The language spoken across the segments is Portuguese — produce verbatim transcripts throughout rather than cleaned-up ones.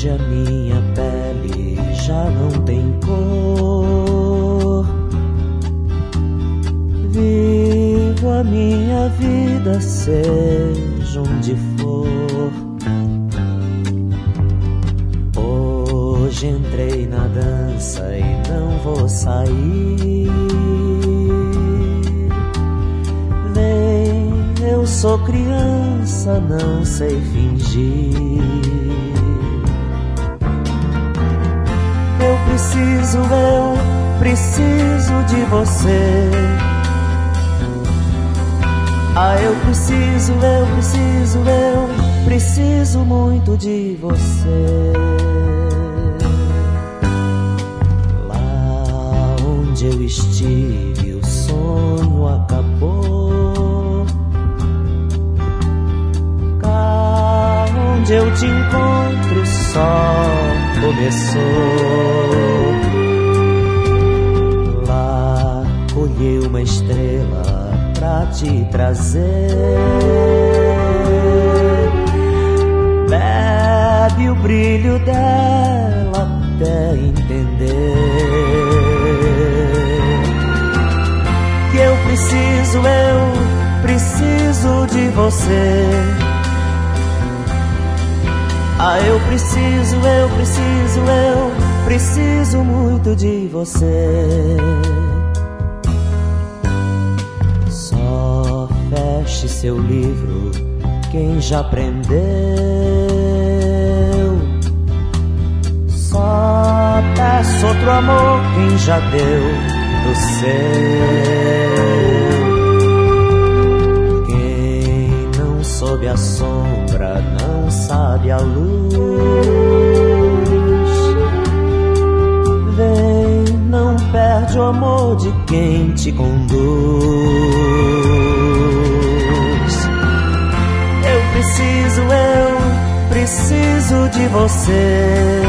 Hoje a minha pele já não tem cor. Vivo a minha vida, seja onde for. Hoje entrei na dança e não vou sair. Vem, eu sou criança, não sei fingir. Eu preciso, eu preciso de você. Ah, eu preciso, eu preciso, eu preciso muito de você. Lá onde eu estive, o sonho acabou. Cá onde eu te encontro, só começou. Lá colhei uma estrela pra te trazer. Bebe o brilho dela até entender que eu preciso, eu preciso de você. Ah, eu preciso, eu preciso, eu preciso muito de você. Só feche seu livro, quem já aprendeu. Só peça outro amor, quem já deu do seu. Quem não soube a sombra, não sabe a luz. Vem, não perde o amor de quem te conduz. Eu preciso, eu preciso de você.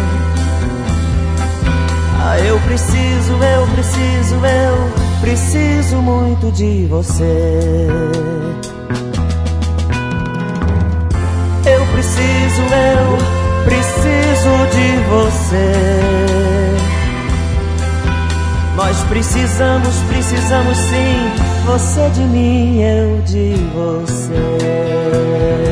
Ah, eu preciso, eu preciso, eu preciso muito de você. Eu preciso, eu preciso de você. Nós precisamos, precisamos sim. Você de mim, eu de você.